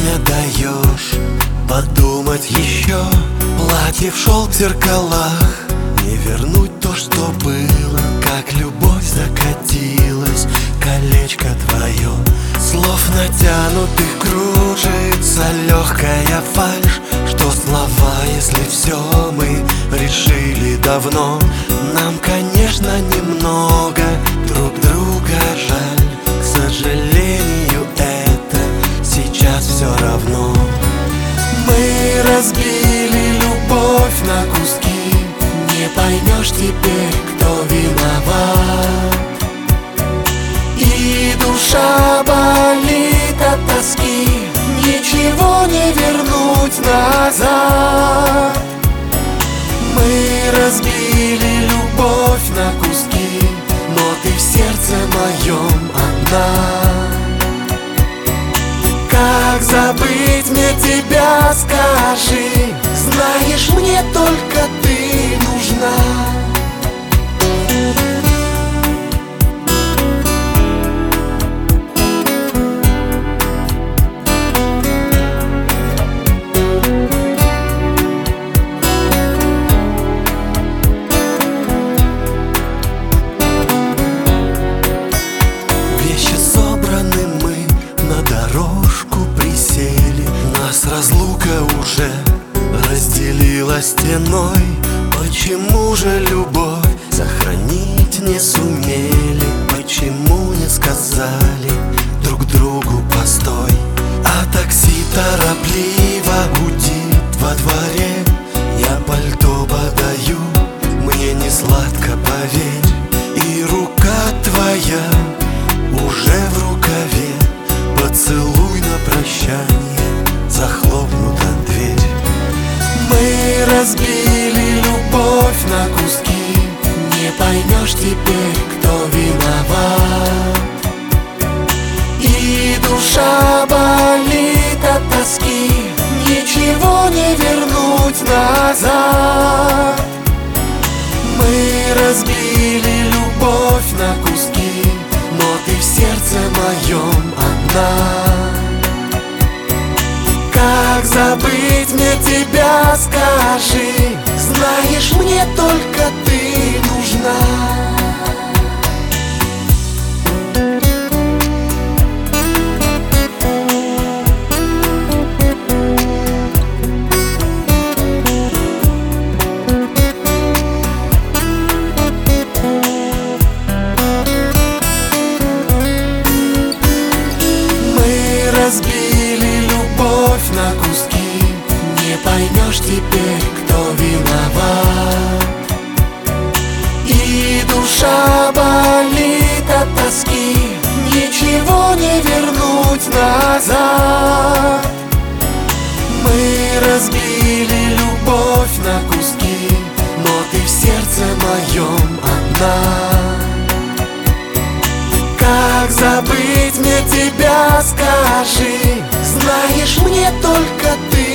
время даешь подумать еще. Платье в шелк в зеркалах, не вернуть то, что было. Как любовь закатилась, колечко твое. Слов натянутых кружится легкая фальшь. Что слова, если все мы решили давно? Нам, конечно, немного друг друга жаль. К сожалению, это сейчас все равно. Мы разбили любовь на куски. Не поймешь теперь, кто виноват. И душа болит от тоски. Ничего не вернуть назад. Мы разбили любовь на куски, но ты в сердце моем одна. Как забыть мне тебя, скажи? Знаешь, мне только ты нужна. Разлука уже разделила стеной. Почему же любовь сохранить не сумели? Почему не сказали друг другу постой? А такси торопливо гудит во дворе. Я пальто подаю, мне не сладко, поверь. И рука твоя уже в рукаве. Поцелуй на прощание, захлопнута дверь. Мы разбили любовь на куски. Не поймешь теперь, кто виноват. И душа болит от тоски. Ничего не вернуть назад. Мы разбили любовь на куски, но ты в сердце моем одна. Как забыть мне тебя, скажи? Знаешь, мне только ты нужна. Мы разбили любовь на куски. Не поймешь теперь, кто виноват. И душа болит от тоски. Ничего не вернуть назад. Мы разбили любовь на куски, но ты в сердце моем одна. Как забыть мне тебя, скажи? Знаешь, мне только ты